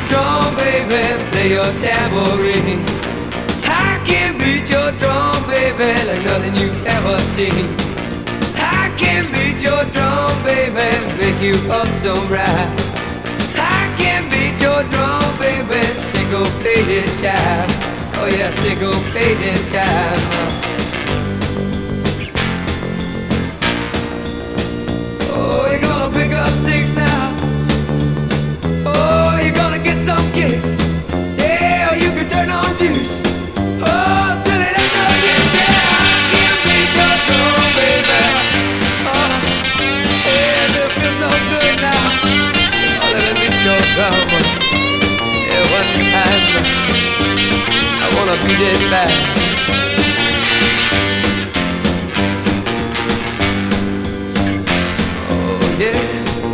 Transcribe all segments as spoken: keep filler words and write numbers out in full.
drum, baby, play your tambourine. I can beat your drum, baby, like nothing you've ever seen. I can beat your drum, baby, make you up so right. I can beat your drum, baby, syncopated time. Oh yeah, syncopated time. Oh, you're gonna pick up sticks now. Oh, you're gonna get some kicks. Yeah, or you can turn on juice. Oh, till it ain't no use. Yeah, I can beat your drum, baby. Oh, yeah, it feels so good now. Oh, let me beat your drum. Yeah, one time. I wanna beat it back. Yeah.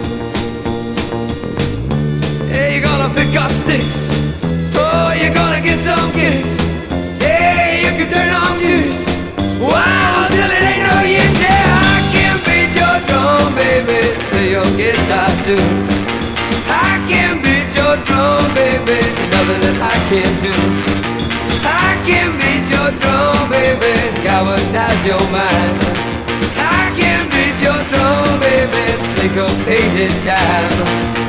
Yeah, you're gonna pick up sticks. Oh, you're gonna get some kicks. Yeah, you can turn on juice. Wow, till it ain't no use. Yeah, I can beat your drum, baby. Play your guitar too. I can beat your drum, baby. Nothing that I can't do. I can beat your drum, baby. Galvanize your mind. I can beat your drum, baby. Syncopated time.